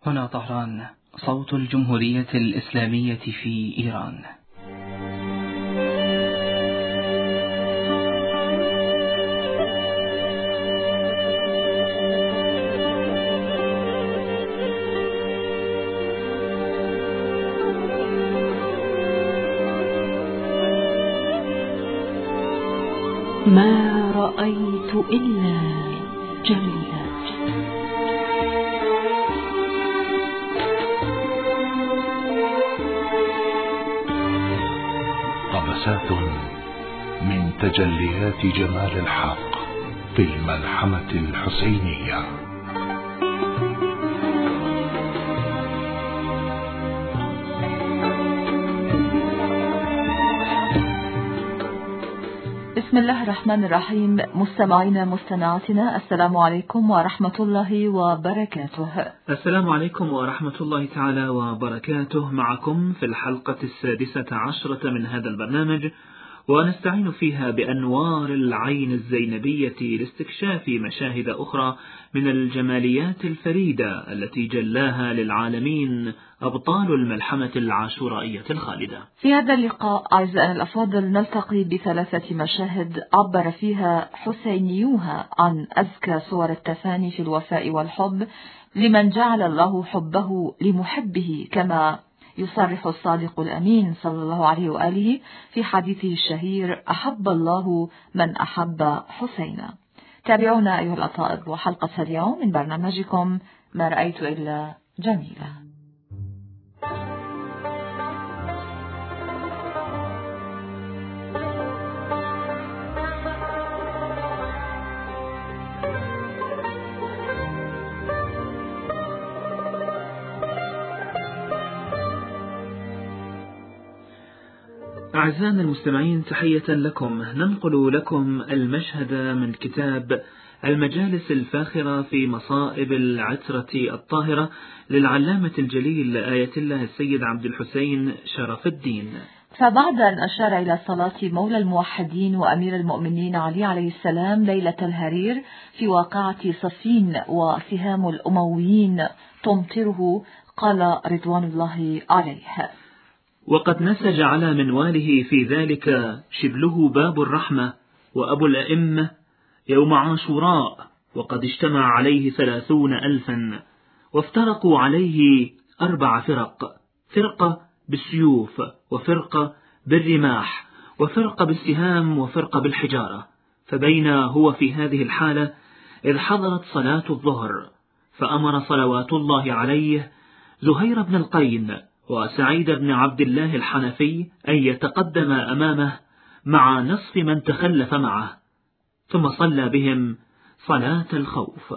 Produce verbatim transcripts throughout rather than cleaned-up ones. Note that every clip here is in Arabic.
هنا طهران، صوت الجمهورية الإسلامية في إيران. ما رأيت إلا جميلات. طبسات من تجليات جمال الحق في الملحمة الحسينية. بسم الله الرحمن الرحيم. مستمعينا مستمعاتنا، السلام عليكم ورحمة الله وبركاته. السلام عليكم ورحمة الله تعالى وبركاته. معكم في الحلقة السادسة عشرة من هذا البرنامج، ونستعين فيها بأنوار العين الزينبية لاستكشاف مشاهد أخرى من الجماليات الفريدة التي جلاها للعالمين أبطال الملحمة العاشورائية الخالدة. في هذا اللقاء أعزائنا الأفاضل نلتقي بثلاثة مشاهد عبر فيها حسينيوها عن أزكى صور التفاني في الوفاء والحب لمن جعل الله حبه لمحبه، كما يصرح الصادق الأمين صلى الله عليه وآله في حديثه الشهير: أحب الله من أحب حسينا. تابعونا أيها الأطائب وحلقة اليوم من برنامجكم ما رأيت إلا جميلة. أعزائنا المستمعين، تحية لكم. ننقل لكم المشهد من كتاب المجالس الفاخرة في مصائب العترة الطاهرة للعلامة الجليل آية الله السيد عبد الحسين شرف الدين. فبعد أن أشار إلى صلاة مولى الموحدين وأمير المؤمنين علي عليه السلام ليلة الهرير في واقعة صفين وسهام الأمويين تمطره، قال رضوان الله عليه: وقد نسج على منواله في ذلك شبله باب الرحمة وأبو الأئمة يوم عاشوراء، وقد اجتمع عليه ثلاثون ألفا، وافترقوا عليه أربع فرق: فرقة بالسيوف، وفرقة بالرماح، وفرقة بالسهام، وفرقة بالحجارة. فبين هو في هذه الحالة إذ حضرت صلاة الظهر، فأمر صلوات الله عليه زهير بن القين وسعيد بن عبد الله الحنفي أن يتقدم أمامه مع نصف من تخلف معه، ثم صلى بهم صلاة الخوف.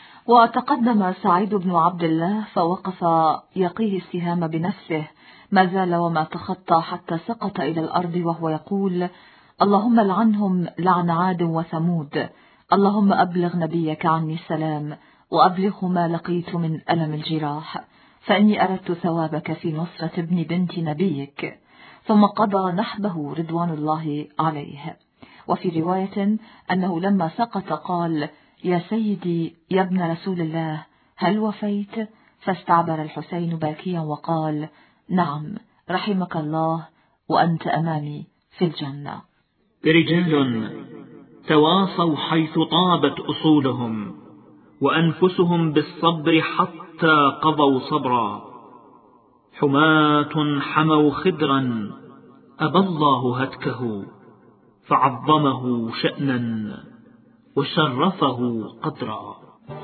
وتقدم سعيد بن عبد الله فوقف يقيه السهام بنفسه، ما زال وما تخطى حتى سقط إلى الأرض وهو يقول: اللهم لعنهم لعن عاد وثمود، اللهم أبلغ نبيك عني السلام، وأبلغه ما لقيت من ألم الجراح، فإني أردت ثوابك في نصرة ابن بنت نبيك. ثم قضى نحبه رضوان الله عليه. وفي رواية أنه لما سقط قال: يا سيدي يا ابن رسول الله، هل وفيت؟ فاستعبر الحسين باكيا وقال: نعم رحمك الله، وأنت أمامي في الجنة. رجال تواصوا حيث طابت أصولهم، وأنفسهم بالصبر حتى قضوا صبرا، حماة حموا خدرا أبى الله هتكه، فعظمه شأنا وشرفه قدرا.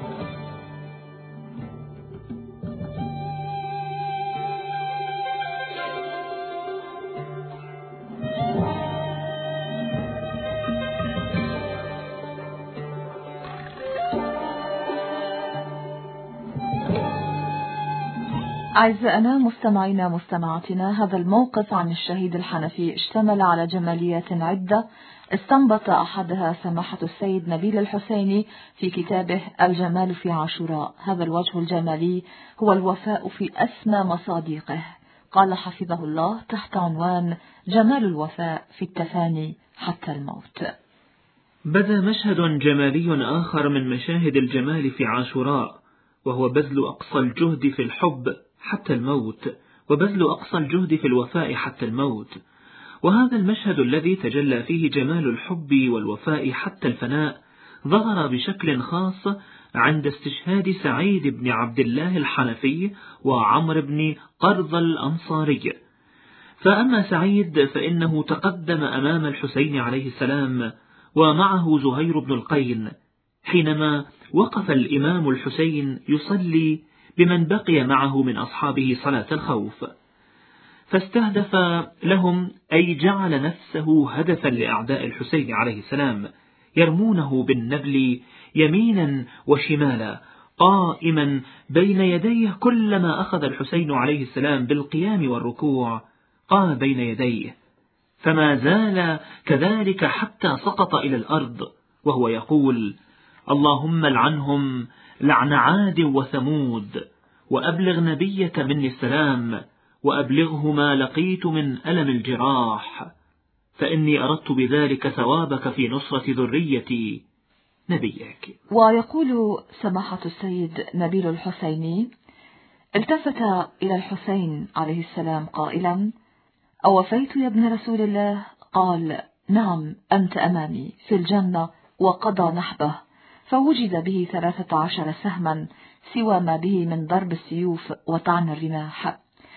أعزائنا مستمعينا مستمعاتنا، هذا الموقف عن الشهيد الحنفي اشتمل على جماليات عدة استنبط أحدها سماحة السيد نبيل الحسيني في كتابه الجمال في عاشوراء. هذا الوجه الجمالي هو الوفاء في أسمى مصادقه. قال حفظه الله تحت عنوان جمال الوفاء في التفاني حتى الموت. بدا مشهد جمالي آخر من مشاهد الجمال في عاشوراء، وهو بذل أقصى الجهد في الحب حتى الموت، وبذل أقصى الجهد في الوفاء حتى الموت. وهذا المشهد الذي تجلى فيه جمال الحب والوفاء حتى الفناء ظهر بشكل خاص عند استشهاد سعيد بن عبد الله الحنفي وعمر بن قرظة الأنصاري. فأما سعيد فإنه تقدم أمام الحسين عليه السلام ومعه زهير بن القين حينما وقف الإمام الحسين يصلي بمن بقي معه من أصحابه صلاة الخوف، فاستهدف لهم أي جعل نفسه هدفا لأعداء الحسين عليه السلام يرمونه بالنبل يمينا وشمالا، قائما بين يديه كلما أخذ الحسين عليه السلام بالقيام والركوع قام بين يديه، فما زال كذلك حتى سقط إلى الأرض وهو يقول: اللهم لعنهم لعن عاد وثمود، وأبلغ نبيك مني السلام، وأبلغه ما لقيت من ألم الجراح، فإني أردت بذلك ثوابك في نصرة ذريتي نبيك. ويقول سماحة السيد نبيل الحسيني: التفت إلى الحسين عليه السلام قائلا: أوفيت يا ابن رسول الله؟ قال: نعم، أنت أمامي في الجنة. وقضى نحبه، فوجد به ثلاثة عشر سهما سوى ما به من ضرب السيوف وطعن الرماح.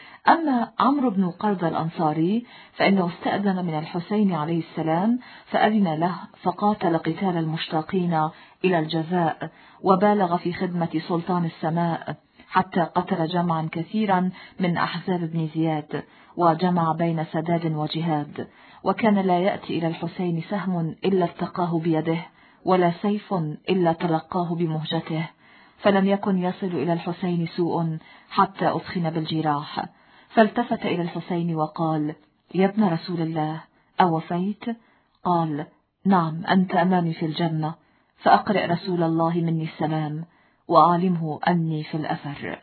أما عمرو بن قرظة الأنصاري فإنه استأذن من الحسين عليه السلام فأذن له، فقاتل قتال المشتاقين إلى الجزاء، وبالغ في خدمة سلطان السماء حتى قتل جمعا كثيرا من أحزاب بن زياد، وجمع بين سداد وجهاد، وكان لا يأتي إلى الحسين سهم إلا ارتقاه بيده، ولا سيف إلا تلقاه بمهجته، فلم يكن يصل إلى الحسين سوء حتى أثخن بالجراح. فالتفت إلى الحسين وقال: يا ابن رسول الله، أوفيت؟ قال: نعم، أنت أمامي في الجنة، فأقرئ رسول الله مني السلام، وأعلمه أني في الأثر.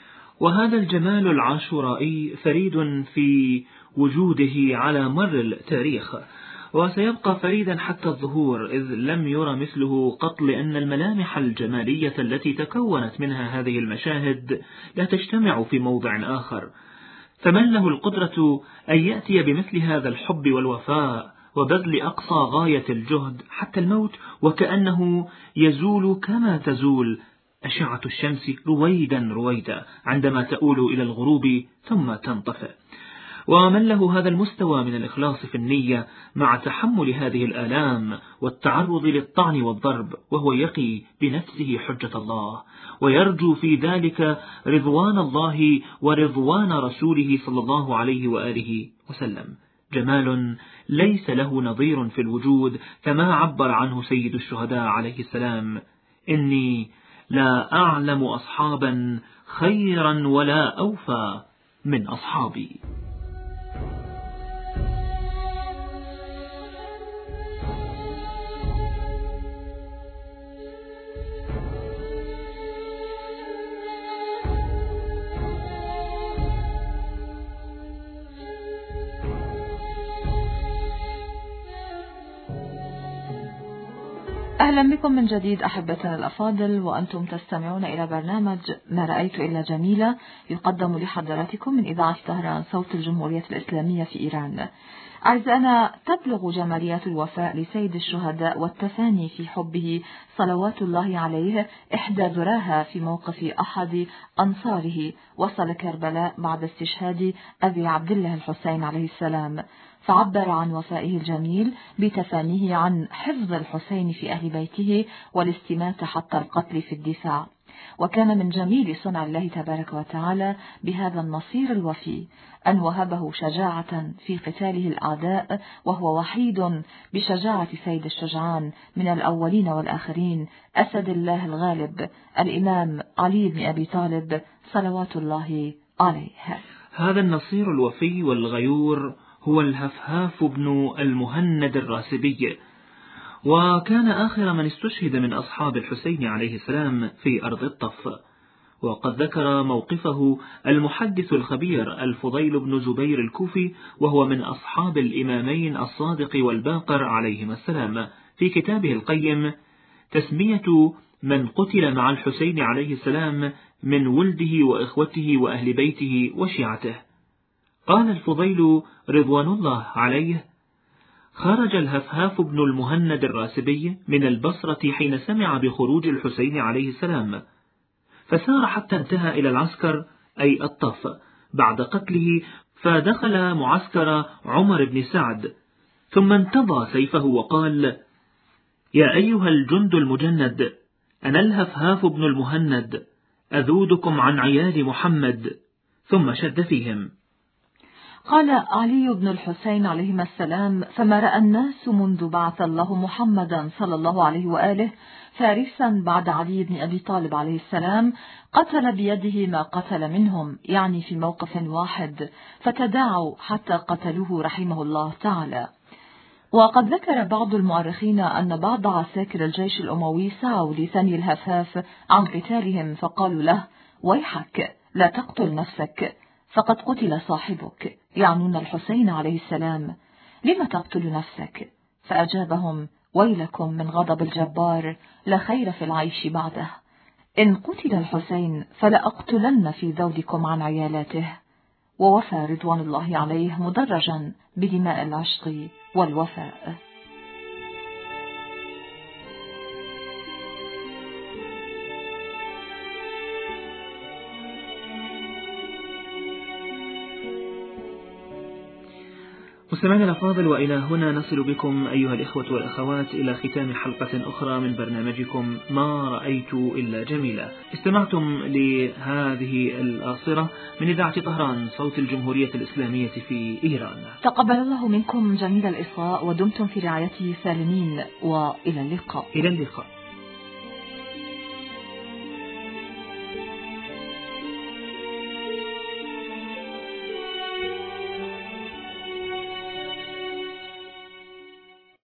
وهذا الجمال العاشورائي فريد في وجوده على مر التاريخ، وسيبقى فريدا حتى الظهور، إذ لم يرى مثله قط، لأن الملامح الجمالية التي تكونت منها هذه المشاهد لا تجتمع في موضع آخر. فمن له القدرة أن يأتي بمثل هذا الحب والوفاء وبذل أقصى غاية الجهد حتى الموت، وكأنه يزول كما تزول أشعة الشمس رويدا رويدا عندما تؤول إلى الغروب ثم تنطفئ. ومن له هذا المستوى من الإخلاص في النية مع تحمل هذه الآلام والتعرض للطعن والضرب، وهو يقي بنفسه حجة الله ويرجو في ذلك رضوان الله ورضوان رسوله صلى الله عليه وآله وسلم، جمال ليس له نظير في الوجود، كما عبر عنه سيد الشهداء عليه السلام: إني لا أعلم أصحابا خيرا ولا أوفى من أصحابي. أهلا بكم من جديد أحبتنا الأفاضل، وأنتم تستمعون إلى برنامج ما رأيت إلا جميلة، يقدم لحضراتكم من إذاعة طهران صوت الجمهورية الإسلامية في إيران. أعزائنا، تبلغ جماليات الوفاء لسيد الشهداء والتفاني في حبه صلوات الله عليه إحدى ذراها في موقف أحد أنصاره وصل كربلاء بعد استشهاد أبي عبد الله الحسين عليه السلام، فعبر عن وفائه الجميل بتفانيه عن حفظ الحسين في أهل بيته والاستماتة حتى القتل في الدفاع. وكان من جميل صنع الله تبارك وتعالى بهذا النصير الوفي أن وهبه شجاعة في قتاله الأعداء، وهو وحيد بشجاعة سيد الشجعان من الأولين والآخرين، أسد الله الغالب الإمام علي بن أبي طالب صلوات الله عليه. هذا النصير الوفي والغيور هو الهفهاف بن المهند الراسبي، وكان آخر من استشهد من أصحاب الحسين عليه السلام في أرض الطف. وقد ذكر موقفه المحدث الخبير الفضيل بن زبير الكوفي، وهو من أصحاب الإمامين الصادق والباقر عليهما السلام، في كتابه القيم تسمية من قتل مع الحسين عليه السلام من ولده وإخوته وأهل بيته وشيعته. قال الفضيل رضوان الله عليه: خرج الهفهاف بن المهند الراسبي من البصرة حين سمع بخروج الحسين عليه السلام، فسار حتى انتهى إلى العسكر أي الطف بعد قتله، فدخل معسكر عمر بن سعد، ثم انتضى سيفه وقال: يا أيها الجند المجند، أنا الهفهاف بن المهند، أذودكم عن عيال محمد. ثم شد فيهم. قال علي بن الحسين عليهما السلام: فما رأى الناس منذ بعث الله محمدا صلى الله عليه وآله فارسا بعد علي بن أبي طالب عليه السلام قتل بيده ما قتل منهم، يعني في موقف واحد، فتداعوا حتى قتلوه رحمه الله تعالى. وقد ذكر بعض المؤرخين أن بعض عساكر الجيش الأموي سعوا لثني الهفهاف عن قتالهم، فقالوا له: ويحك لا تقتل نفسك، فقد قتل صاحبك، يعنون الحسين عليه السلام، لم تقتل نفسك؟ فأجابهم: ويلكم من غضب الجبار، لا خير في العيش بعده، إن قتل الحسين فلأقتلن في ذودكم عن عيالاته. ووفى رضوان الله عليه مدرجا بدماء العشق والوفاء. مستمعينا الأفاضل، وإلى هنا نصل بكم أيها الإخوة والأخوات إلى ختام حلقة أخرى من برنامجكم ما رأيت إلا جميلة. استمعتم لهذه الآصرة من إذاعة طهران صوت الجمهورية الإسلامية في إيران. تقبل الله منكم جميل الإصغاء، ودمتم في رعايته سالمين، وإلى اللقاء. إلى اللقاء.